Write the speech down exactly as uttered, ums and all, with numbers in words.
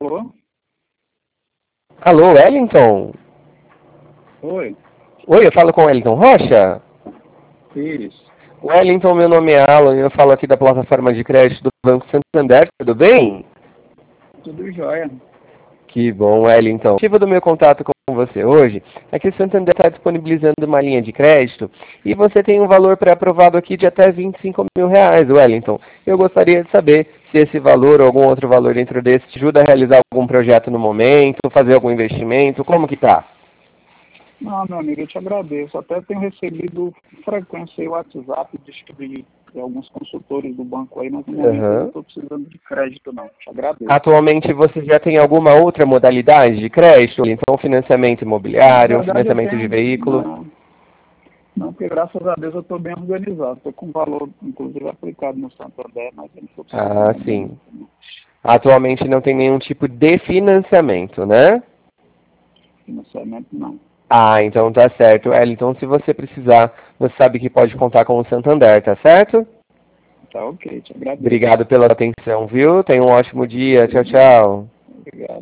Alô? Alô, Wellington? Oi. Oi, eu falo com o Wellington Rocha? Isso. Wellington, meu nome é Alan e eu falo aqui da plataforma de crédito do Banco Santander, tudo bem? Tudo jóia. Que bom, Wellington. O motivo do meu contato com você hoje é que o Santander está disponibilizando uma linha de crédito e você tem um valor pré-aprovado aqui de até vinte e cinco mil reais, Wellington. Eu gostaria de saber se esse valor ou algum outro valor dentro desse te ajuda a realizar algum projeto no momento, fazer algum investimento, como que tá? Não, meu amigo, eu te agradeço. Até tenho recebido com frequência o WhatsApp de, de alguns consultores do banco aí, mas no momento eu não Aham. estou precisando de crédito, não. Te agradeço. Atualmente você já tem alguma outra modalidade de crédito? Então, financiamento Na imobiliário, verdade, eu financiamento de tenho. veículo? Não, não, porque graças a Deus eu estou bem organizado. Estou com valor, inclusive, aplicado no Santander, mas eu não estou precisando Ah, de sim. momento, não. Atualmente não tem nenhum tipo de financiamento, né? Financiamento, não. Ah, então tá certo. Então, se você precisar, você sabe que pode contar com o Santander, tá certo? Tá ok, te agradeço. Obrigado pela atenção, viu? Tenha um ótimo dia. Tchau, Obrigado. tchau. Obrigado.